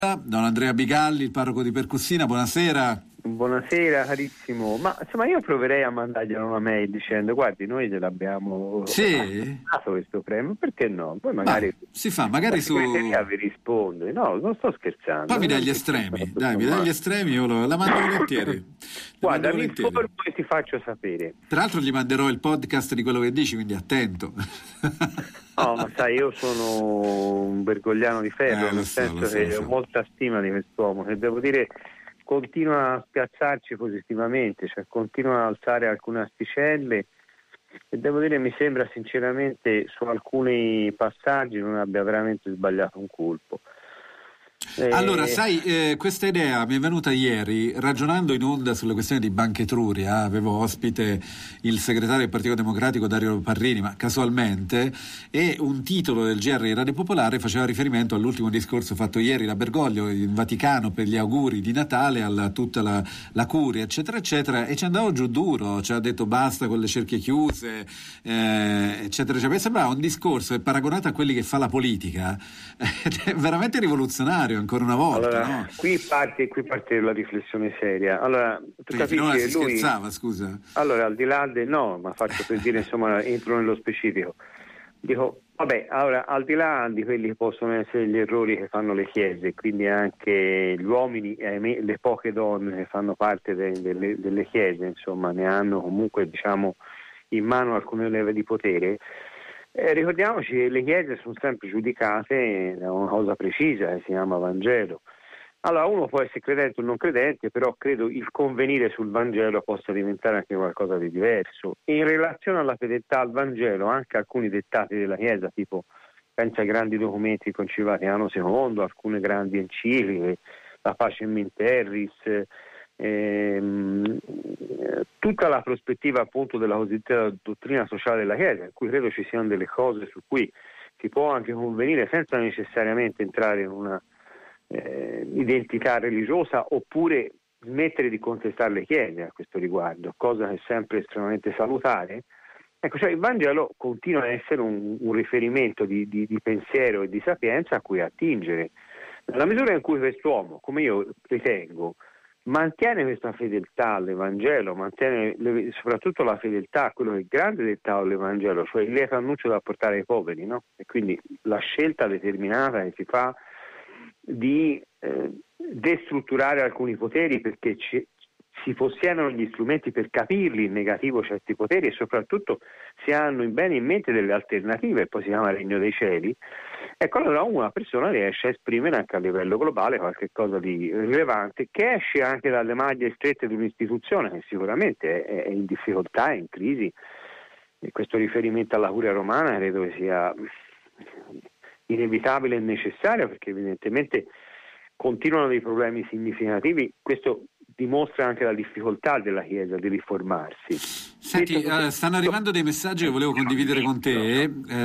Don Andrea Bigalli, il parroco di Percussina, buonasera. Buonasera carissimo, ma insomma io proverei a mandarglielo una mail dicendo: guardi, noi ce l'abbiamo dato questo premio, perché no? Poi magari si fa, magari su vi risponde. No, non sto scherzando. Poi mi dai gli estremi, mi dai gli estremi, io la mando volentieri. Guarda, mi informo e ti faccio sapere. Tra l'altro gli manderò il podcast di quello che dici, quindi attento. No, ma sai, io sono un bergogliano di ferro, nel senso che ho molta stima di quest'uomo, che devo dire continua a spiazzarci positivamente, cioè continua ad alzare alcune asticelle, e devo dire mi sembra sinceramente su alcuni passaggi non abbia veramente sbagliato un colpo. Allora, sai, questa idea mi è venuta ieri ragionando in onda sulle questioni di Banca Etruria. Avevo ospite il segretario del Partito Democratico Dario Parrini, ma casualmente, e un titolo del GR di Radio Popolare faceva riferimento all'ultimo discorso fatto ieri da Bergoglio in Vaticano per gli auguri di Natale a tutta la curia, eccetera eccetera, e ci andavo giù duro, ci ha detto basta con le cerchie chiuse, eccetera eccetera. Mi sembrava un discorso, paragonato a quelli che fa la politica, è veramente rivoluzionario ancora una volta. Allora, no? Qui parte la riflessione seria. Allora, tu capisci che lui scherzava, scusa. Allora, al di là ma faccio per dire, insomma, entro nello specifico. Dico, vabbè, allora, al di là di quelli che possono essere gli errori che fanno le chiese, quindi anche gli uomini e le poche donne che fanno parte delle chiese, insomma, ne hanno comunque, diciamo, in mano alcune leve di potere. Ricordiamoci che le chiese sono sempre giudicate da una cosa precisa che si chiama Vangelo. Allora, uno può essere credente o non credente, però credo il convenire sul Vangelo possa diventare anche qualcosa di diverso. E in relazione alla fedeltà al Vangelo, anche alcuni dettati della Chiesa, tipo pensa ai grandi documenti del Concilio Vaticano II, alcune grandi encicliche, la Pacem in Terris, tutta la prospettiva appunto della cosiddetta dottrina sociale della Chiesa, in cui credo ci siano delle cose su cui si può anche convenire senza necessariamente entrare in una identità religiosa, oppure smettere di contestare le chiese a questo riguardo, cosa che è sempre estremamente salutare. Ecco, cioè il Vangelo continua a essere un riferimento di pensiero e di sapienza a cui attingere. Nella misura in cui quest'uomo, come io ritengo, mantiene questa fedeltà all'Evangelo, mantiene soprattutto la fedeltà a quello che è grande dettato all'Evangelo, cioè il lieto annuncio da portare ai poveri, no? E quindi la scelta determinata che si fa di destrutturare alcuni poteri perché si possiedono gli strumenti per capirli in negativo certi poteri, e soprattutto si hanno bene in mente delle alternative, e poi si chiama Regno dei Cieli. Ecco, allora una persona riesce a esprimere anche a livello globale qualche cosa di rilevante, che esce anche dalle maglie strette di un'istituzione che sicuramente è in difficoltà, è in crisi, e questo riferimento alla curia romana credo che sia inevitabile e necessario, perché evidentemente continuano dei problemi significativi. Questo dimostra anche la difficoltà della Chiesa di riformarsi. Senti, stanno arrivando dei messaggi che volevo condividere con te.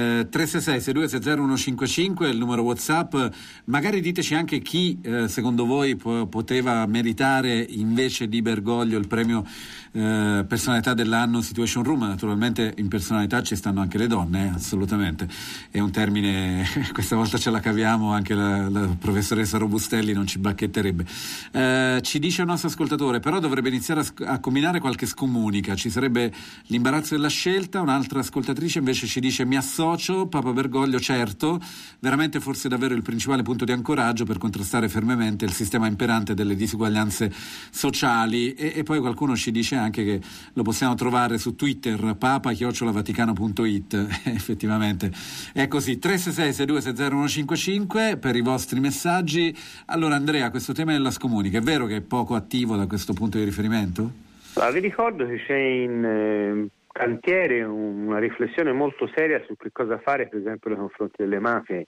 366-6260-155 è il numero WhatsApp. Magari diteci anche chi secondo voi poteva meritare invece di Bergoglio il premio personalità dell'anno Situation Room. Naturalmente in personalità ci stanno anche le donne, assolutamente. È un termine, questa volta ce la caviamo, anche la professoressa Robustelli non ci bacchetterebbe. Ci dice il nostro ascoltatore, però dovrebbe iniziare a combinare qualche scomunica, ci sarebbe l'imbarazzo della scelta. Un'altra ascoltatrice invece ci dice: mi associo, Papa Bergoglio, certo, veramente forse davvero il principale punto di ancoraggio per contrastare fermamente il sistema imperante delle disuguaglianze sociali. E poi qualcuno ci dice anche che lo possiamo trovare su Twitter, papa@vaticano.it. Effettivamente è così. 366-6260-155 per i vostri messaggi. Allora Andrea, questo tema della scomunica è vero che è poco attivo da questo punto di riferimento? Allora, vi ricordo che c'è in cantiere una riflessione molto seria su che cosa fare, per esempio, nei confronti delle mafie,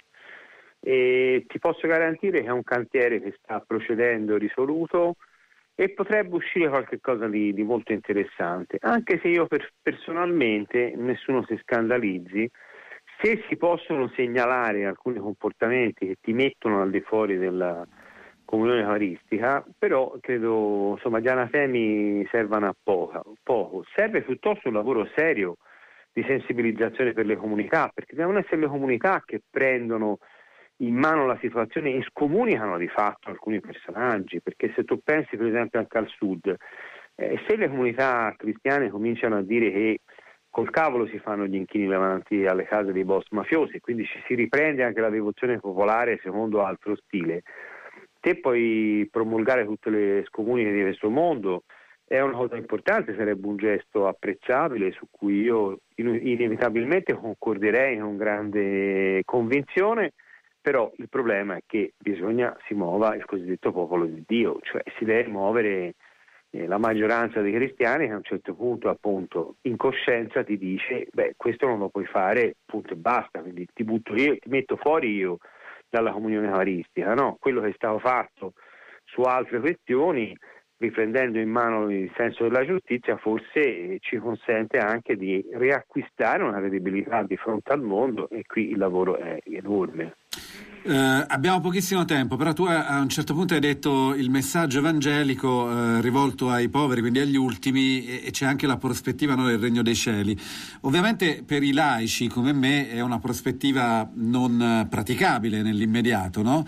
e ti posso garantire che è un cantiere che sta procedendo risoluto e potrebbe uscire qualche cosa di molto interessante, anche se io personalmente, nessuno si scandalizzi, se si possono segnalare alcuni comportamenti che ti mettono al di fuori della comunione eucaristica, però credo, insomma, gli anatemi servano a poco. Serve piuttosto un lavoro serio di sensibilizzazione per le comunità, perché devono essere le comunità che prendono in mano la situazione e scomunicano di fatto alcuni personaggi, perché se tu pensi per esempio anche al sud, se le comunità cristiane cominciano a dire che col cavolo si fanno gli inchini davanti alle case dei boss mafiosi, quindi ci si riprende anche la devozione popolare secondo altro stile, te puoi promulgare tutte le scomuniche di questo mondo, è una cosa importante, sarebbe un gesto apprezzabile su cui io inevitabilmente concorderei con grande convinzione, però il problema è che bisogna si muova il cosiddetto popolo di Dio, cioè si deve muovere la maggioranza dei cristiani che a un certo punto appunto in coscienza ti dice questo non lo puoi fare, punto e basta, quindi ti butto io, ti metto fuori io dalla comunione eucaristica, no? Quello che è stato fatto su altre questioni, riprendendo in mano il senso della giustizia, forse ci consente anche di riacquistare una credibilità di fronte al mondo, e qui il lavoro è enorme. Abbiamo pochissimo tempo, però tu a un certo punto hai detto il messaggio evangelico rivolto ai poveri, quindi agli ultimi, e c'è anche la prospettiva, no, del regno dei cieli. Ovviamente per i laici come me è una prospettiva non praticabile nell'immediato, no?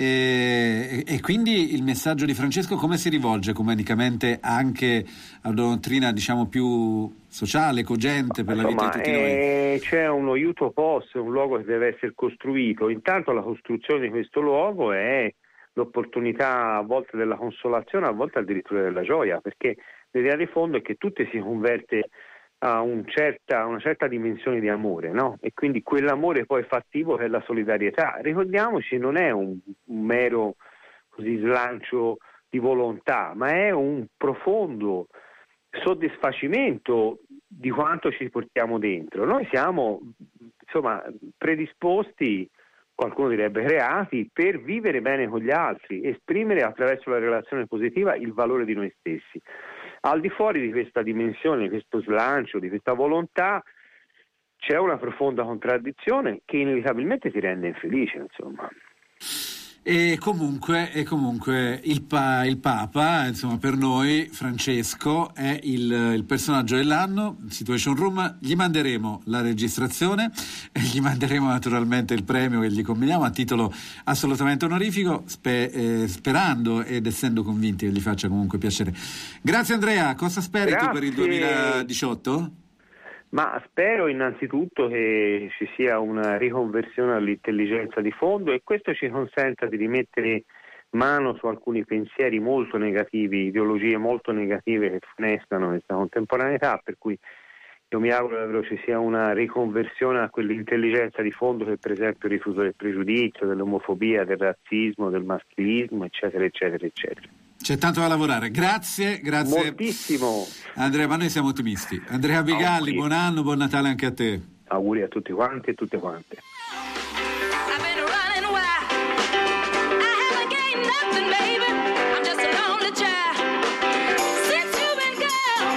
E quindi il messaggio di Francesco come si rivolge comunicamente anche a una dottrina, diciamo, più sociale, cogente per la vita di tutti noi? C'è uno aiuto post, un luogo che deve essere costruito. Intanto la costruzione di questo luogo è l'opportunità a volte della consolazione, a volte addirittura della gioia, perché l'idea di fondo è che tutto si converte a una certa dimensione di amore, no? E quindi quell'amore poi fattivo che è la solidarietà. Ricordiamoci, non è un mero così slancio di volontà, ma è un profondo soddisfacimento di quanto ci portiamo dentro. Noi siamo predisposti, qualcuno direbbe creati, per vivere bene con gli altri, esprimere attraverso la relazione positiva il valore di noi stessi. Al di fuori di questa dimensione, di questo slancio, di questa volontà, c'è una profonda contraddizione che inevitabilmente ti rende infelice, insomma. E comunque il Papa, insomma, per noi Francesco è il personaggio dell'anno. Situation Room, gli manderemo la registrazione e gli manderemo naturalmente il premio che gli combiniamo a titolo assolutamente onorifico, sperando ed essendo convinti che gli faccia comunque piacere. Grazie Andrea, cosa speri tu per il 2018? Ma spero innanzitutto che ci sia una riconversione all'intelligenza di fondo, e questo ci consenta di rimettere mano su alcuni pensieri molto negativi, ideologie molto negative che funestano questa contemporaneità, per cui io mi auguro davvero ci sia una riconversione a quell'intelligenza di fondo che per esempio rifiuto del pregiudizio, dell'omofobia, del razzismo, del maschilismo, eccetera, eccetera, eccetera. C'è tanto da lavorare, grazie. Moltissimo. Andrea, ma noi siamo ottimisti. Andrea Bigalli, buon anno, buon Natale anche a te. Auguri a tutti quanti e tutte quante.